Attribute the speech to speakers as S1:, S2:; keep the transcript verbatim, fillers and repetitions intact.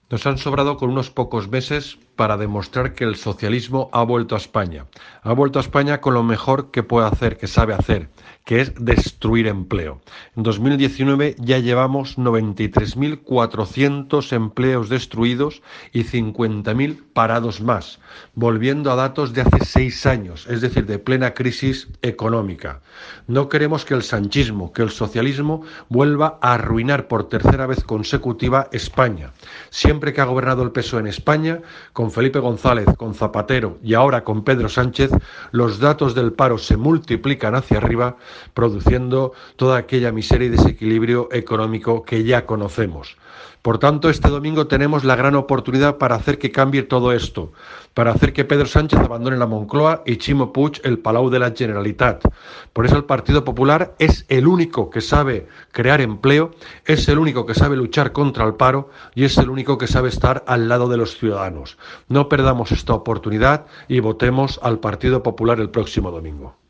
S1: Nos han sobrado con unos pocos meses para demostrar que el socialismo ha vuelto a España. Ha vuelto a España con lo mejor que puede hacer, que sabe hacer, que es destruir empleo. En dos mil diecinueve ya llevamos noventa y tres mil cuatrocientos empleos destruidos y cincuenta mil parados más, volviendo a datos de hace seis años, es decir, de plena crisis económica. No queremos que el sanchismo, que el socialismo vuelva a arruinar por tercera vez consecutiva España. Siempre que ha gobernado el P S O E en España, con Felipe González, con Zapatero y ahora con Pedro Sánchez, los datos del paro se multiplican hacia arriba, produciendo toda aquella miseria y desequilibrio económico que ya conocemos. Por tanto, este domingo tenemos la gran oportunidad para hacer que cambie todo esto, para hacer que Pedro Sánchez abandone la Moncloa y Ximo Puig el Palau de la Generalitat. Por eso el Partido Popular es el único que sabe crear empleo, es el único que sabe luchar contra el paro y es el único que sabe estar al lado de los ciudadanos. No perdamos esta oportunidad y votemos al Partido Popular el próximo domingo.